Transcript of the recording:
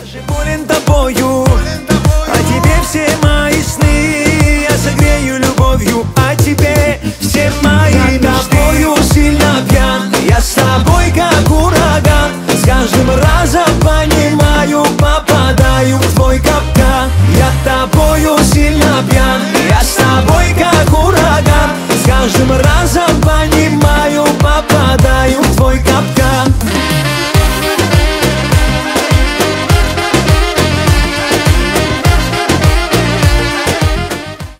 же болен тобою, а тебе все мои сны я согрею любовью, а тебе